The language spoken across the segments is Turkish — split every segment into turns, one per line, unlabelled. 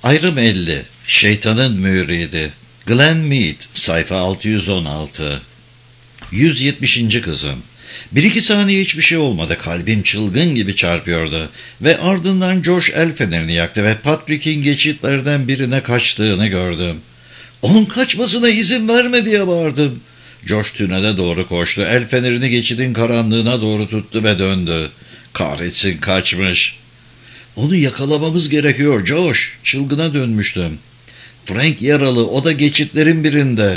Ayrım 50. Şeytanın müridi. Glenn Mead, sayfa 616. 170. kızım. 1-2 saniye hiçbir şey olmadı. Kalbim çılgın gibi çarpıyordu. Ve ardından Josh el fenerini yaktı ve Patrick'in geçitlerden birine kaçtığını gördüm. Onun kaçmasına izin verme diye bağırdım. Josh tünele doğru koştu. El fenerini geçidin karanlığına doğru tuttu ve döndü. Kahretsin, kaçmış. Onu yakalamamız gerekiyor Josh. Çılgına dönmüştüm. Frank yaralı, o da geçitlerin birinde.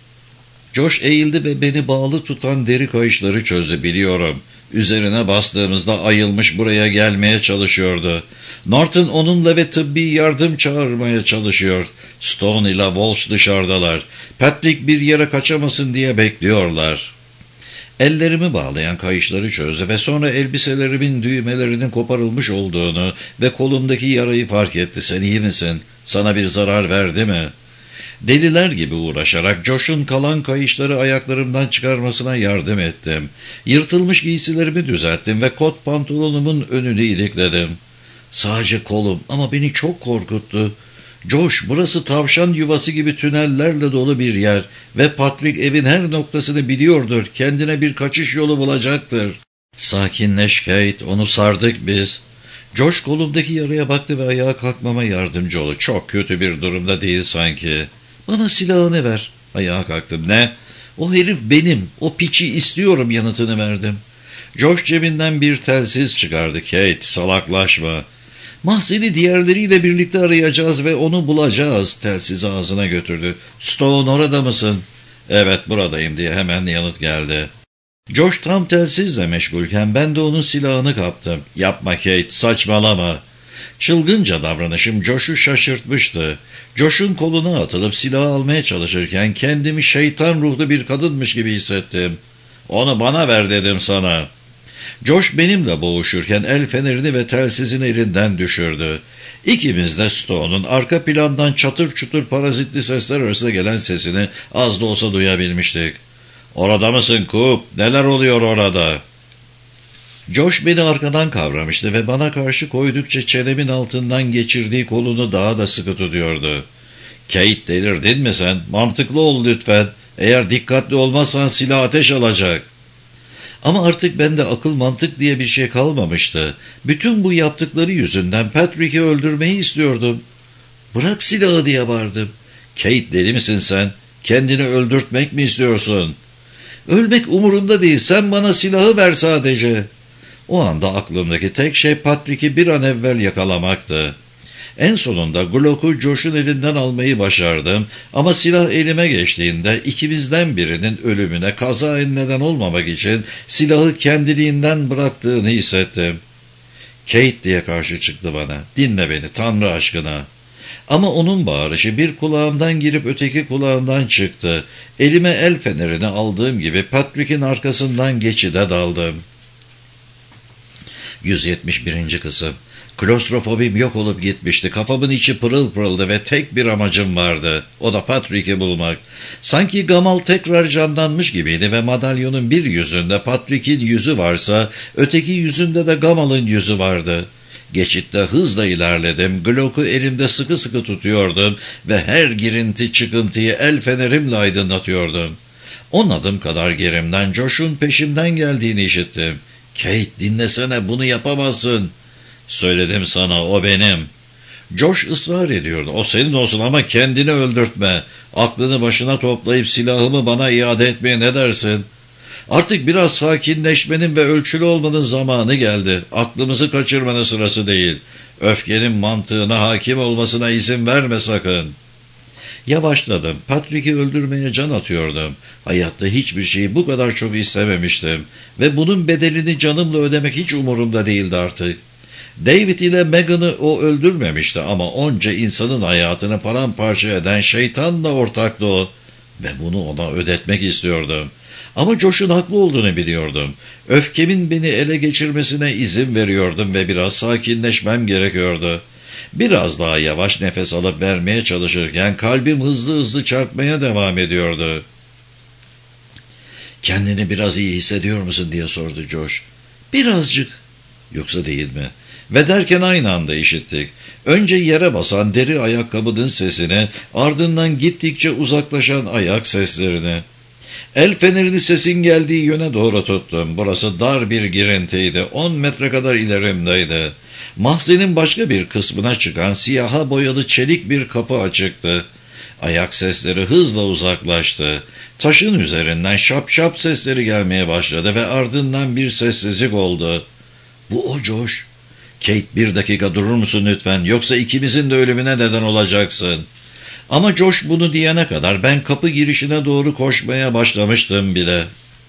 Josh eğildi ve beni bağlı tutan deri kayışları çözdü, biliyorum. Üzerine bastığımızda ayılmış, buraya gelmeye çalışıyordu. Norton onunla ve tıbbi yardım çağırmaya çalışıyor. Stone ile Walsh dışarıdalar. Patrick bir yere kaçamasın diye bekliyorlar. Ellerimi bağlayan kayışları çözdü ve sonra elbiselerimin düğmelerinin koparılmış olduğunu ve kolumdaki yarayı fark etti. Sen iyi misin? Sana bir zarar verdi mi? Deliler gibi uğraşarak Josh'un kalan kayışları ayaklarımdan çıkarmasına yardım ettim. Yırtılmış giysilerimi düzelttim ve kot pantolonumun önünü ilikledim. Sadece kolum, ama beni çok korkuttu. Josh, burası tavşan yuvası gibi tünellerle dolu bir yer ve Patrick evin her noktasını biliyordur. Kendine bir kaçış yolu bulacaktır. Sakinleş Kate, onu sardık biz. Josh kolumdaki yaraya baktı ve ayağa kalkmama yardımcı oldu. Çok kötü bir durumda değil sanki. Bana silahını ver. Ayağa kalktım. Ne? O herif benim. O piçi istiyorum yanıtını verdim. Josh cebinden bir telsiz çıkardı. Kate, salaklaşma. Mahzeni diğerleriyle birlikte arayacağız ve onu bulacağız. Telsizi ağzına götürdü. Stone, orada mısın? Evet, buradayım diye hemen yanıt geldi. Josh tam telsizle meşgulken ben de onun silahını kaptım. Yapma Kate, saçmalama. Çılgınca davranışım Josh'u şaşırtmıştı. Josh'un koluna atılıp silahı almaya çalışırken kendimi şeytan ruhlu bir kadınmış gibi hissettim. Onu bana ver dedim sana. Josh benimle boğuşurken el fenerini ve telsizini elinden düşürdü. İkimiz de Stone'un arka plandan çatır çutur parazitli sesler arasında gelen sesini az da olsa duyabilmiştik. Orada mısın Coop? Neler oluyor orada? Josh beni arkadan kavramıştı ve bana karşı koydukça çenemin altından geçirdiği kolunu daha da sıkı tutuyordu. Kate, delirdin mi sen? Mantıklı ol lütfen. Eğer dikkatli olmazsan silah ateş alacak. Ama artık bende akıl mantık diye bir şey kalmamıştı. Bütün bu yaptıkları yüzünden Patrick'i öldürmeyi istiyordum. Bırak silahı diye bağırdım. Kate, deli misin sen? Kendini öldürtmek mi istiyorsun? Ölmek umurumda değil. Sen bana silahı ver sadece. O anda aklımdaki tek şey Patrick'i bir an evvel yakalamaktı. En sonunda Glock'u Josh'un elinden almayı başardım ama silah elime geçtiğinde ikimizden birinin ölümüne kazaya neden olmamak için silahı kendiliğinden bıraktığını hissettim. Kate diye karşı çıktı bana. Dinle beni Tanrı aşkına. Ama onun bağırışı bir kulağımdan girip öteki kulağımdan çıktı. Elime el fenerini aldığım gibi Patrick'in arkasından geçide daldım. 171. kısım. Klostrofobim yok olup gitmişti. Kafamın içi pırıl pırıldı ve tek bir amacım vardı. O da Patrick'i bulmak. Sanki Gamal tekrar canlanmış gibiydi ve madalyonun bir yüzünde Patrick'in yüzü varsa öteki yüzünde de Gamal'ın yüzü vardı. Geçitte hızla ilerledim. Glock'u elimde sıkı sıkı tutuyordum ve her girinti çıkıntıyı el fenerimle aydınlatıyordum. 10 adım kadar gerimden Josh'un peşimden geldiğini işittim. Kate, dinlesene, bunu yapamazsın. Söyledim sana, o benim. Josh ısrar ediyordu. O senin olsun ama kendini öldürtme. Aklını başına toplayıp silahımı bana iade etmeye ne dersin? Artık biraz sakinleşmenin ve ölçülü olmanın zamanı geldi. Aklımızı kaçırmanın sırası değil. Öfkenin mantığına hakim olmasına izin verme sakın. Yavaşladım. Patrick'i öldürmeye can atıyordum. Hayatta hiçbir şeyi bu kadar çok istememiştim. Ve bunun bedelini canımla ödemek hiç umurumda değildi artık. David ile Megan'ı o öldürmemişti ama onca insanın hayatını paramparça eden şeytanla ortaktı o. Ve bunu ona ödetmek istiyordum. Ama Josh'un haklı olduğunu biliyordum. Öfkemin beni ele geçirmesine izin veriyordum ve biraz sakinleşmem gerekiyordu. Biraz daha yavaş nefes alıp vermeye çalışırken kalbim hızlı hızlı çarpmaya devam ediyordu. Kendini biraz iyi hissediyor musun diye sordu Josh. Birazcık. Yoksa değil mi? Ve derken aynı anda işittik. Önce yere basan deri ayakkabının sesini, ardından gittikçe uzaklaşan ayak seslerini. El fenerini sesin geldiği yöne doğru tuttum. Burası dar bir girintiydi. 10 metre kadar ilerimdeydi. Mahzenin başka bir kısmına çıkan siyaha boyalı çelik bir kapı açıktı. Ayak sesleri hızla uzaklaştı. Taşın üzerinden şap şap sesleri gelmeye başladı ve ardından bir sessizlik oldu. Bu o Josh. Kate, bir dakika durur musun lütfen, yoksa ikimizin de ölümüne neden olacaksın. Ama Josh bunu diyene kadar ben kapı girişine doğru koşmaya başlamıştım bile.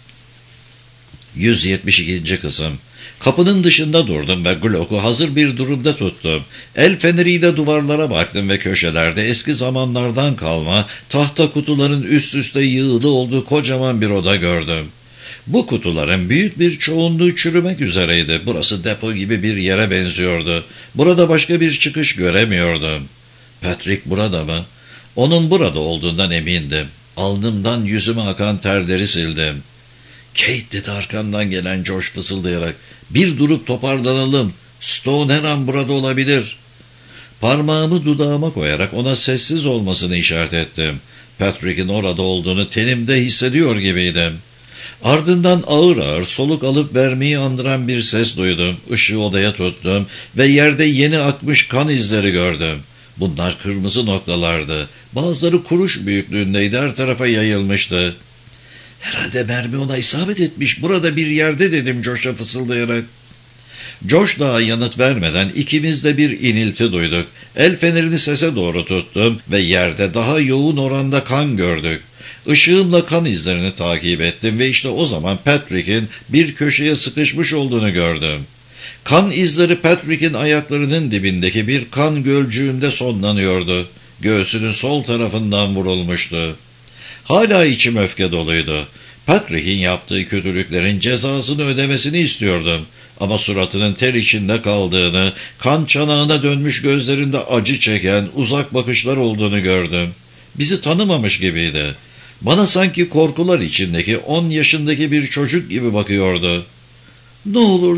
172. kısım. Kapının dışında durdum ve Glock'u hazır bir durumda tuttum. El feneriyle duvarlara baktım ve köşelerde eski zamanlardan kalma tahta kutuların üst üste yığılı olduğu kocaman bir oda gördüm. Bu kutuların büyük bir çoğunluğu çürümek üzereydi. Burası depo gibi bir yere benziyordu. Burada başka bir çıkış göremiyordum. Patrick burada mı? Onun burada olduğundan emindim. Alnımdan yüzüme akan terleri sildim. Kate, dedi arkamdan gelen Josh fısıldayarak. Bir durup toparlanalım. Stone her an burada olabilir. Parmağımı dudağıma koyarak ona sessiz olmasını işaret ettim. Patrick'in orada olduğunu tenimde hissediyor gibiydim. Ardından ağır ağır soluk alıp vermeyi andıran bir ses duydum. Işığı odaya tuttum ve yerde yeni akmış kan izleri gördüm. Bunlar kırmızı noktalardı. Bazıları kuruş büyüklüğündeydi, her tarafa yayılmıştı. Herhalde mermi ona isabet etmiş. Burada bir yerde, dedim Josh'a fısıldayarak. Josh daha yanıt vermeden ikimiz de bir inilti duyduk. El fenerini sese doğru tuttum ve yerde daha yoğun oranda kan gördük. Işığımla kan izlerini takip ettim ve işte o zaman Patrick'in bir köşeye sıkışmış olduğunu gördüm. Kan izleri Patrick'in ayaklarının dibindeki bir kan gölcüğünde sonlanıyordu. Göğsünün sol tarafından vurulmuştu. Hala içim öfke doluydu. Patrick'in yaptığı kötülüklerin cezasını ödemesini istiyordum. Ama suratının ter içinde kaldığını, kan çanağına dönmüş gözlerinde acı çeken uzak bakışlar olduğunu gördüm. Bizi tanımamış gibiydi. Bana sanki korkular içindeki 10 yaşındaki bir çocuk gibi bakıyordu. Ne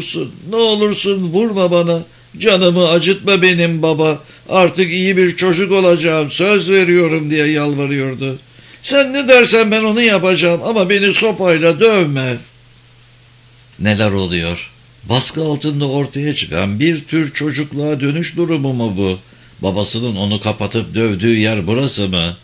olursun vurma bana. Canımı acıtma benim baba. Artık iyi bir çocuk olacağım, söz veriyorum diye yalvarıyordu. Sen ne dersen ben onu yapacağım ama beni sopayla dövme. Neler oluyor? Baskı altında ortaya çıkan bir tür çocukluğa dönüş durumu mu bu? Babasının onu kapatıp dövdüğü yer burası mı?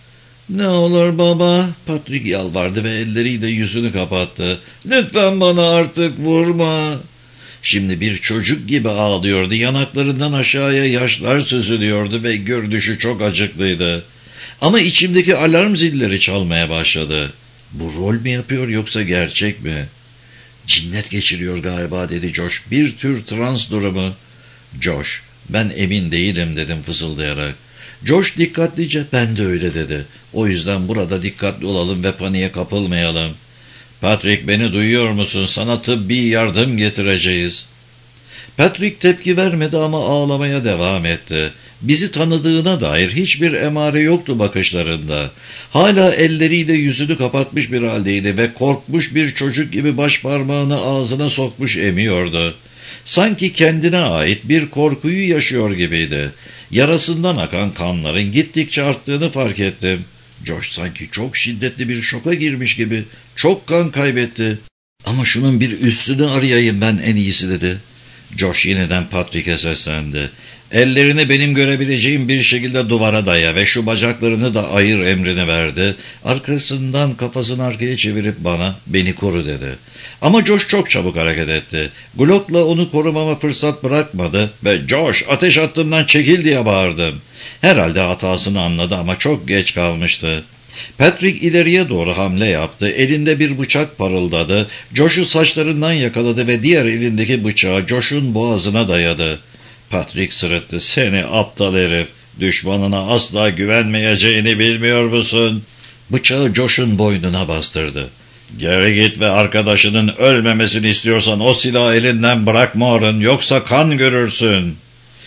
Ne olur baba, Patrick yalvardı ve elleriyle yüzünü kapattı. Lütfen bana artık vurma. Şimdi bir çocuk gibi ağlıyordu. Yanaklarından aşağıya yaşlar süzülüyordu ve görünüşü çok acıklıydı. Ama içimdeki alarm zilleri çalmaya başladı. Bu rol mü yapıyor yoksa gerçek mi? Cinnet geçiriyor galiba, dedi Josh. Bir tür trans durumu. Josh, ben emin değilim, dedim fısıldayarak. Josh dikkatlice, ben de öyle, dedi. O yüzden burada dikkatli olalım ve paniğe kapılmayalım. Patrick, beni duyuyor musun? Sana tıbbi yardım getireceğiz. Patrick tepki vermedi ama ağlamaya devam etti. Bizi tanıdığına dair hiçbir emare yoktu bakışlarında. Hala elleriyle yüzünü kapatmış bir haldeydi ve korkmuş bir çocuk gibi baş parmağını ağzına sokmuş emiyordu. Sanki kendine ait bir korkuyu yaşıyor gibiydi. Yarasından akan kanların gittikçe arttığını fark ettim. Josh sanki çok şiddetli bir şoka girmiş gibi. Çok kan kaybetti. Ama şunun bir üstünü arayayım ben en iyisi, dedi. Josh yeniden Patrick'e seslendi. Ellerini benim görebileceğim bir şekilde duvara daya ve şu bacaklarını da ayır emrini verdi. Arkasından kafasını arkaya çevirip beni koru, dedi. Ama Josh çok çabuk hareket etti. Glock'la onu korumama fırsat bırakmadı ve Josh, ateş hattımdan çekil diye bağırdım. Herhalde hatasını anladı ama çok geç kalmıştı. Patrick ileriye doğru hamle yaptı. Elinde bir bıçak parıldadı. Josh'u saçlarından yakaladı ve diğer elindeki bıçağı Josh'un boğazına dayadı. Patrick sırıttı. Seni aptal herif. Düşmanına asla güvenmeyeceğini bilmiyor musun? Bıçağı Josh'un boynuna bastırdı. Geri git ve arkadaşının ölmemesini istiyorsan o silahı elinden bırakma Orun, yoksa kan görürsün.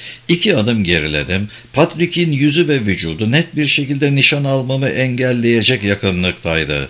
2 adım geriledim. Patrick'in yüzü ve vücudu net bir şekilde nişan almamı engelleyecek yakınlıktaydı.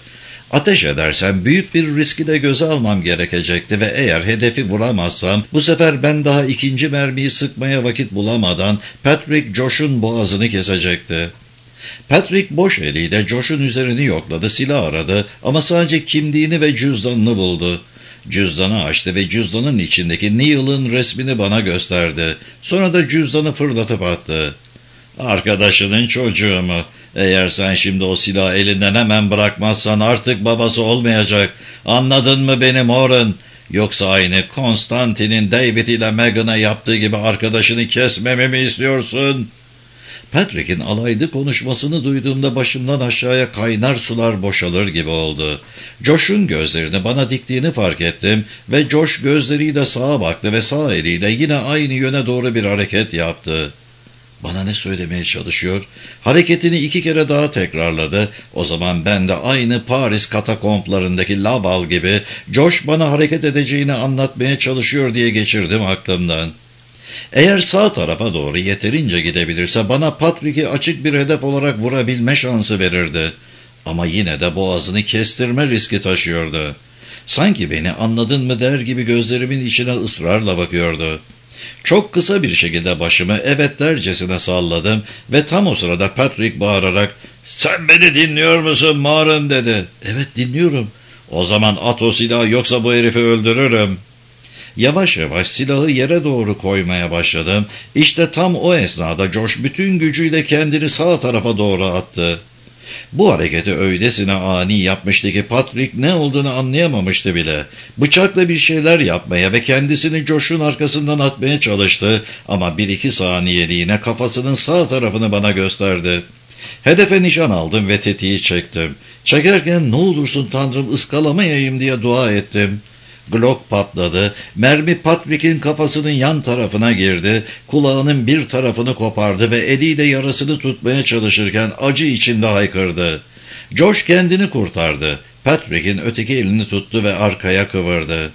Ateş edersem büyük bir riski de göze almam gerekecekti ve eğer hedefi vuramazsam bu sefer ben daha ikinci mermiyi sıkmaya vakit bulamadan Patrick Josh'un boğazını kesecekti. Patrick boş eliyle Josh'un üzerini yokladı, silah aradı ama sadece kimliğini ve cüzdanını buldu. Cüzdanı açtı ve cüzdanın içindeki Neil'ın resmini bana gösterdi. Sonra da cüzdanı fırlatıp attı. Arkadaşının çocuğu mu? Eğer sen şimdi o silahı elinden hemen bırakmazsan artık babası olmayacak. Anladın mı beni Moran? Yoksa aynı Konstantin'in David ile Meghan'a yaptığı gibi arkadaşını kesmemi mi istiyorsun? Patrick'in alaylı konuşmasını duyduğumda başımdan aşağıya kaynar sular boşalır gibi oldu. Josh'un gözlerini bana diktiğini fark ettim ve Josh gözleriyle sağa baktı ve sağ eliyle yine aynı yöne doğru bir hareket yaptı. Bana ne söylemeye çalışıyor? Hareketini 2 kere daha tekrarladı. O zaman ben de aynı Paris katakomplarındaki Laval gibi Josh bana hareket edeceğini anlatmaya çalışıyor diye geçirdim aklımdan. Eğer sağ tarafa doğru yeterince gidebilirse bana Patrick'i açık bir hedef olarak vurabilme şansı verirdi. Ama yine de boğazını kestirme riski taşıyordu. Sanki beni anladın mı der gibi gözlerimin içine ısrarla bakıyordu. Çok kısa bir şekilde başımı evet dercesine salladım ve tam o sırada Patrick bağırarak "Sen beni dinliyor musun Moran?" dedi. "Evet, dinliyorum." "O zaman at o silahı, yoksa bu herifi öldürürüm." Yavaş yavaş silahı yere doğru koymaya başladım. İşte tam o esnada Josh bütün gücüyle kendini sağ tarafa doğru attı. Bu hareketi öylesine ani yapmıştı ki Patrick ne olduğunu anlayamamıştı bile. Bıçakla bir şeyler yapmaya ve kendisini Josh'un arkasından atmaya çalıştı ama 1-2 saniyeliğine kafasının sağ tarafını bana gösterdi. Hedefe nişan aldım ve tetiği çektim. Çekerken "Ne olursun Tanrım ıskalamayayım" diye dua ettim. Glock patladı. Mermi Patrick'in kafasının yan tarafına girdi. Kulağının bir tarafını kopardı ve eliyle yarasını tutmaya çalışırken acı içinde haykırdı. Josh kendini kurtardı. Patrick'in öteki elini tuttu ve arkaya kıvırdı.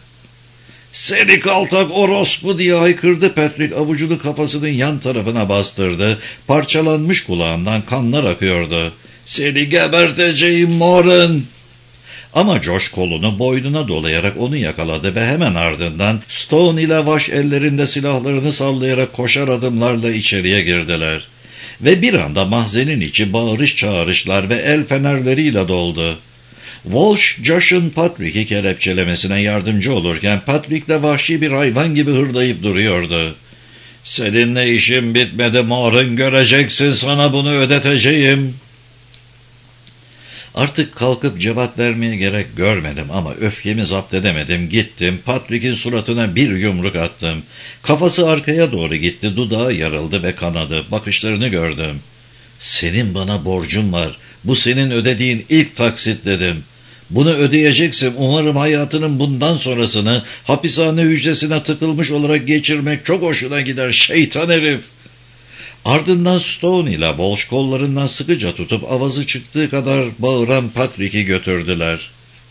"Seni kaltak orospu!" diye haykırdı Patrick, avucunu kafasının yan tarafına bastırdı. Parçalanmış kulağından kanlar akıyordu. "Seni geberteceğim Moran!" Ama Josh kolunu boynuna dolayarak onu yakaladı ve hemen ardından Stone ile Vash ellerinde silahlarını sallayarak koşar adımlarla içeriye girdiler. Ve bir anda mahzenin içi bağırış çağrışlar ve el fenerleriyle doldu. Walsh, Josh'un Patrick'i kelepçelemesine yardımcı olurken Patrick de vahşi bir hayvan gibi hırlayıp duruyordu. "Seninle işim bitmedi Moran, göreceksin, sana bunu ödeteceğim." Artık kalkıp cevap vermeye gerek görmedim ama öfkemi zapt edemedim. Gittim, Patrick'in suratına bir yumruk attım. Kafası arkaya doğru gitti, dudağı yarıldı ve kanadı. Bakışlarını gördüm. "Senin bana borcun var. Bu senin ödediğin ilk taksit" dedim. "Bunu ödeyeceksin. Umarım hayatının bundan sonrasını hapishane hücresine tıkılmış olarak geçirmek çok hoşuna gider, şeytan herif." Ardından Stone ile Walsh kollarından sıkıca tutup avazı çıktığı kadar bağıran Patrick'i götürdüler.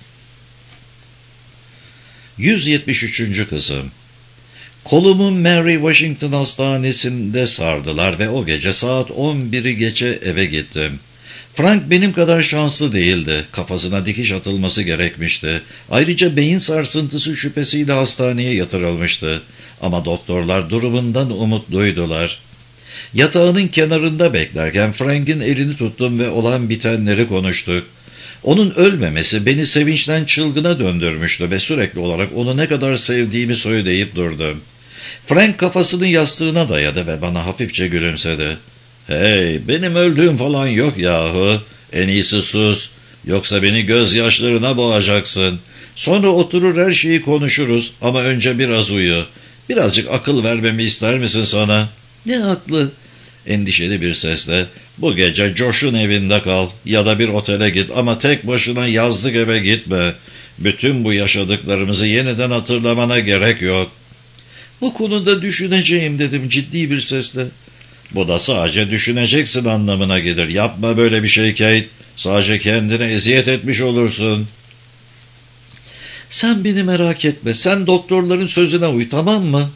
173. kısım. Kolumu Mary Washington Hastanesi'nde sardılar ve o gece saat 11'i geçe eve gittim. Frank benim kadar şanslı değildi. Kafasına dikiş atılması gerekmişti. Ayrıca beyin sarsıntısı şüphesiyle hastaneye yatırılmıştı. Ama doktorlar durumundan umutluydular. Yatağının kenarında beklerken Frank'in elini tuttum ve olan bitenleri konuştuk. Onun ölmemesi beni sevinçten çılgına döndürmüştü ve sürekli olarak onu ne kadar sevdiğimi söyleyip durdum. Frank kafasını yastığına dayadı ve bana hafifçe gülümsedi. "Hey, benim öldüğüm falan yok yahu. En iyisi sus, yoksa beni gözyaşlarına boğacaksın. Sonra oturur her şeyi konuşuruz ama önce biraz uyu. Birazcık akıl vermemi ister misin sana?" "Ne aklı?" Endişeli bir sesle. "Bu gece Josh'un evinde kal ya da bir otele git ama tek başına yazlık eve gitme. Bütün bu yaşadıklarımızı yeniden hatırlamana gerek yok." "Bu konuda düşüneceğim" dedim ciddi bir sesle. "Bu da sadece düşüneceksin anlamına gelir. Yapma böyle bir şey Kate. Sadece kendine eziyet etmiş olursun." "Sen beni merak etme. Sen doktorların sözüne uy, tamam mı?"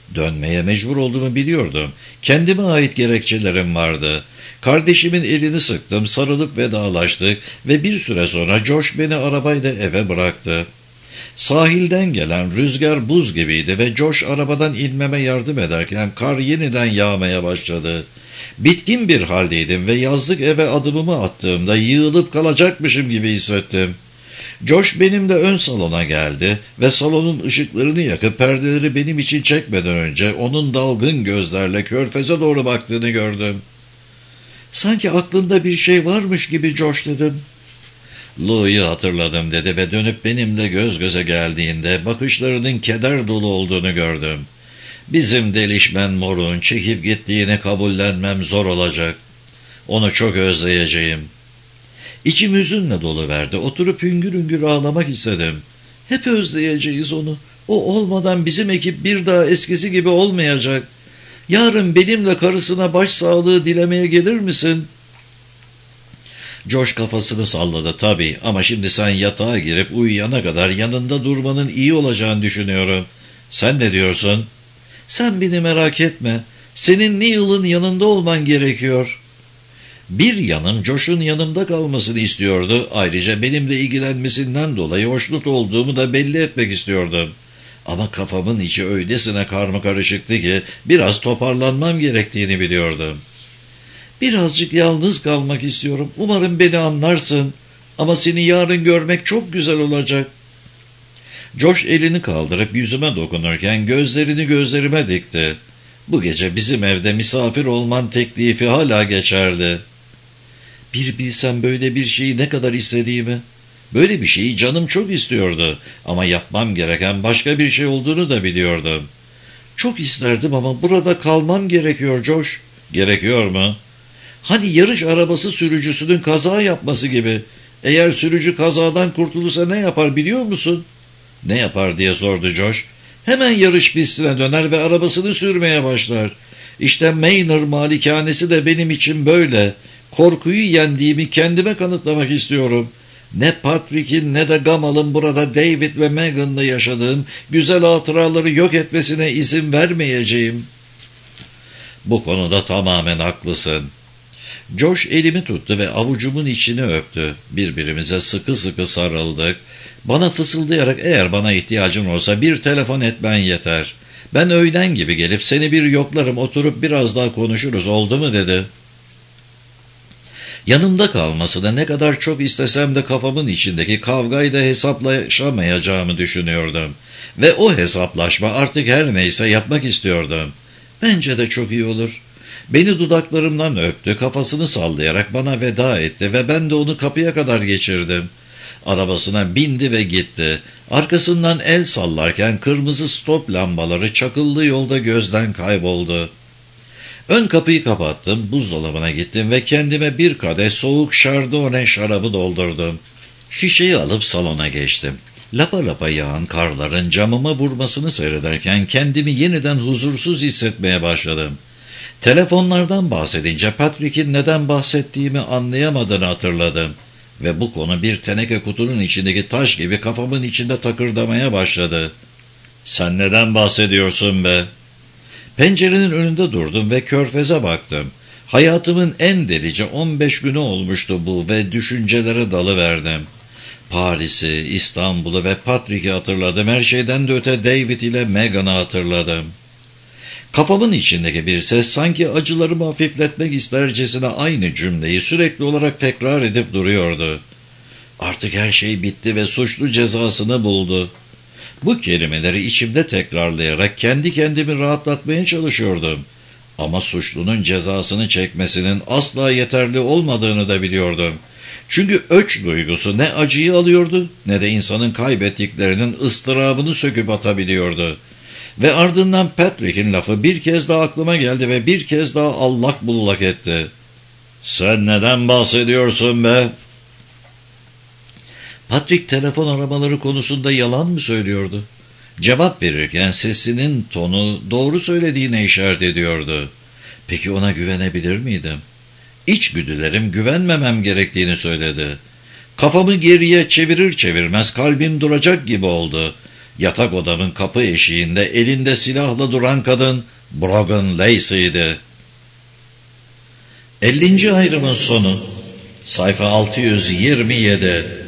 Dönmeye mecbur olduğumu biliyordum. Kendime ait gerekçelerim vardı. Kardeşimin elini sıktım, sarılıp vedalaştık ve bir süre sonra Josh beni arabayla eve bıraktı. Sahilden gelen rüzgar buz gibiydi ve Josh arabadan inmeme yardım ederken kar yeniden yağmaya başladı. Bitkin bir haldeydim ve yazlık eve adımımı attığımda yığılıp kalacakmışım gibi hissettim. Josh benimle ön salona geldi ve salonun ışıklarını yakıp perdeleri benim için çekmeden önce onun dalgın gözlerle körfeze doğru baktığını gördüm. "Sanki aklında bir şey varmış gibi Josh," dedim. "Lou'yu hatırladım," dedi ve dönüp benimle göz göze geldiğinde bakışlarının keder dolu olduğunu gördüm. "Bizim delişmen morun çekip gittiğini kabullenmem zor olacak. Onu çok özleyeceğim." İçim hüzünle doluverdi. Oturup hüngür hüngür ağlamak istedim. "Hep özleyeceğiz onu. O olmadan bizim ekip bir daha eskisi gibi olmayacak. Yarın benimle karısına başsağlığı dilemeye gelir misin?" Josh kafasını salladı. "Tabii, ama şimdi sen yatağa girip uyuyana kadar yanında durmanın iyi olacağını düşünüyorum. Sen ne diyorsun?" "Sen beni merak etme. Senin Neil'ın yanında olman gerekiyor." Bir yanım Josh'un yanımda kalmasını istiyordu. Ayrıca benimle ilgilenmesinden dolayı hoşnut olduğumu da belli etmek istiyordum. Ama kafamın içi öylesine karmakarışıktı ki biraz toparlanmam gerektiğini biliyordum. "Birazcık yalnız kalmak istiyorum. Umarım beni anlarsın. Ama seni yarın görmek çok güzel olacak." Josh elini kaldırıp yüzüme dokunurken gözlerini gözlerime dikti. "Bu gece bizim evde misafir olman teklifi hala geçerli." Bir bilsem böyle bir şeyi ne kadar istediğimi. Böyle bir şeyi canım çok istiyordu ama yapmam gereken başka bir şey olduğunu da biliyordum. "Çok isterdim ama burada kalmam gerekiyor Josh." "Gerekiyor mu?" "Hani yarış arabası sürücüsünün kaza yapması gibi. Eğer sürücü kazadan kurtulursa ne yapar biliyor musun?" "Ne yapar?" diye sordu Josh. "Hemen yarış pistine döner ve arabasını sürmeye başlar. İşte Manor malikanesi de benim için böyle. Korkuyu yendiğimi kendime kanıtlamak istiyorum. Ne Patrick'in ne de Gamal'ın burada David ve Megan'la yaşadığım güzel hatıraları yok etmesine izin vermeyeceğim." "Bu konuda tamamen haklısın." Josh elimi tuttu ve avucumun içini öptü. Birbirimize sıkı sıkı sarıldık. Bana fısıldayarak "Eğer bana ihtiyacın olsa bir telefon etmen yeter. Ben öğlen gibi gelip seni bir yoklarım, oturup biraz daha konuşuruz, oldu mu?" dedi. Yanımda kalmasını ne kadar çok istesem de kafamın içindeki kavgayı da hesaplaşamayacağımı düşünüyordum. Ve o hesaplaşma artık her neyse yapmak istiyordum. "Bence de çok iyi olur." Beni dudaklarımdan öptü, kafasını sallayarak bana veda etti ve ben de onu kapıya kadar geçirdim. Arabasına bindi ve gitti. Arkasından el sallarken kırmızı stop lambaları çakıllı yolda gözden kayboldu. Ön kapıyı kapattım, buzdolabına gittim ve kendime bir kadeh soğuk Chardonnay şarabı doldurdum. Şişeyi alıp salona geçtim. Lapa lapa yağan karların camıma vurmasını seyrederken kendimi yeniden huzursuz hissetmeye başladım. Telefonlardan bahsedince Patrick'in neden bahsettiğimi anlayamadığını hatırladım. Ve bu konu bir teneke kutunun içindeki taş gibi kafamın içinde takırdamaya başladı. "Sen neden bahsediyorsun be?" Pencerenin önünde durdum ve körfeze baktım. Hayatımın en delice 15 günü olmuştu bu ve düşüncelere dalıverdim. Paris'i, İstanbul'u ve Patrick'i hatırladım. Her şeyden de öte David ile Megan'ı hatırladım. Kafamın içindeki bir ses sanki acılarımı hafifletmek istercesine aynı cümleyi sürekli olarak tekrar edip duruyordu. Artık her şey bitti ve suçlu cezasını buldu. Bu kelimeleri içimde tekrarlayarak kendi kendimi rahatlatmaya çalışıyordum. Ama suçlunun cezasını çekmesinin asla yeterli olmadığını da biliyordum. Çünkü öç duygusu ne acıyı alıyordu ne de insanın kaybettiklerinin ıstırabını söküp atabiliyordu. Ve ardından Patrick'in lafı bir kez daha aklıma geldi ve bir kez daha allak bullak etti. "Sen neden bahsediyorsun be?" Patrick telefon aramaları konusunda yalan mı söylüyordu? Cevap verirken sesinin tonu doğru söylediğine işaret ediyordu. Peki ona güvenebilir miydim? İçgüdülerim güvenmemem gerektiğini söyledi. Kafamı geriye çevirir çevirmez kalbim duracak gibi oldu. Yatak odamın kapı eşiğinde elinde silahla duran kadın Brogan Lacey'di. 50. ayrımın sonu, sayfa 627.